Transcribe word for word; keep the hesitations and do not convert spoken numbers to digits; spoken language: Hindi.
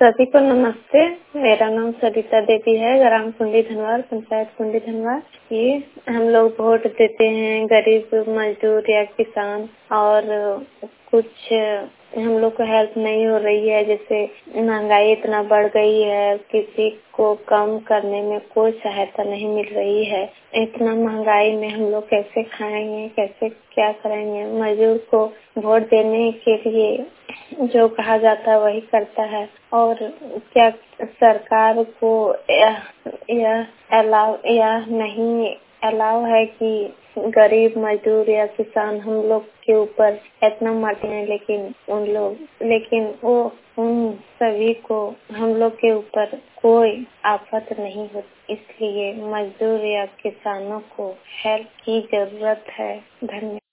सभी को नमस्ते। मेरा नाम सरिता देवी है, ग्राम कुंडी धनवार, पंचायत कुंडी धनवार। ये हम लोग वोट देते हैं गरीब मजदूर या किसान, और कुछ हम लोग को हेल्प नहीं हो रही है। जैसे महंगाई इतना बढ़ गई है, किसी को कम करने में कोई सहायता नहीं मिल रही है। इतना महंगाई में हम लोग कैसे खाएंगे, कैसे क्या करेंगे। मजदूर को वोट देने के लिए जो कहा जाता है वही करता है। और क्या सरकार को यह यह अलाउ यह नहीं अलाउ है कि गरीब मजदूर या किसान हम लोग के ऊपर इतना मरते हैं, लेकिन उन लोग लेकिन वो उन सभी को हम लोग के ऊपर कोई आफत नहीं होती। इसलिए मजदूर या किसानों को हेल्प की जरूरत है। धन्यवाद।